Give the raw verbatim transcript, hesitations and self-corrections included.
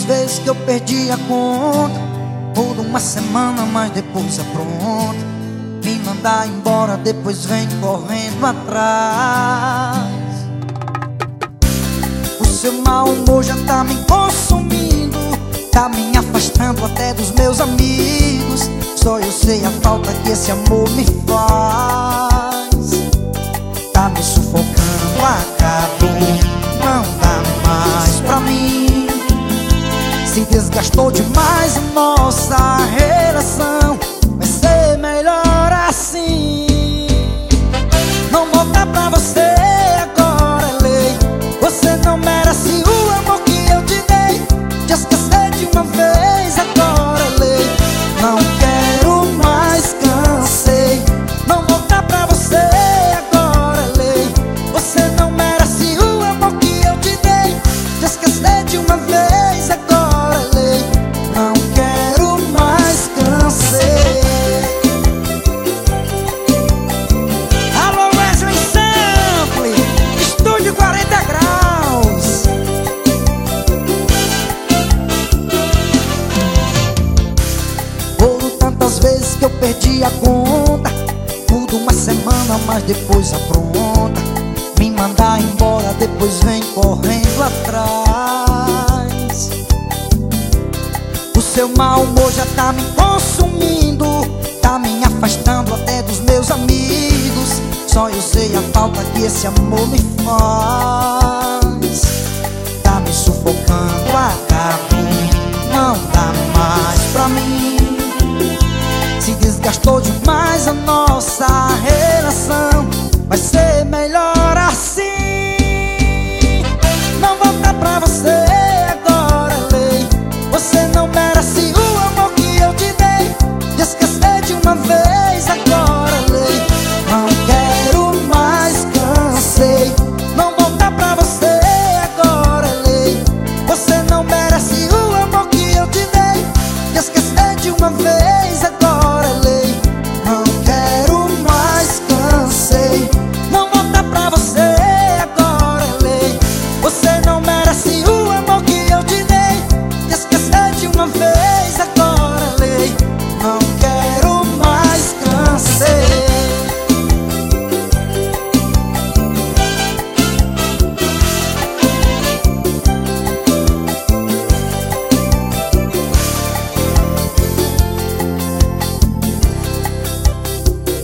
vezes que eu perdi a conta, por uma semana, mas depois apronta. Me mandar embora, depois vem correndo atrás. O seu mau humor já tá me consumindo, tá me afastando até dos meus amigos. Só eu sei a falta que esse amor me faz. Tá me sufocando, acabou, não dá mais pra mim. Se desgastou demais a nossa relação, vai ser melhor assim. Não voltar pra você agora é lei. Você não merece o amor que eu te dei. Te esquecer de uma vez agora é lei. Não quero mais, cansei. Não voltar pra você agora é lei. Você não merece o amor que eu te dei. Te esquecer de uma vez agora é lei. Não quero mais, cansei. Alô Wesley Sample, Estúdio quarenta graus. Foram tantas vezes que eu perdi a conta, tudo uma semana, mas depois apronta. Me mandar embora, depois vem correndo atrás. O seu mau humor já tá me consumindo, tá me afastando até dos meus amigos. Só eu sei a falta que esse amor me faz. Tá me sufocando, acabou, não dá mais pra mim. Se desgastou demais a nossa relação, vai ser melhor assim. Não voltar pra você agora é lei. Você não merece o amor que eu te dei. Te esquecer de uma vez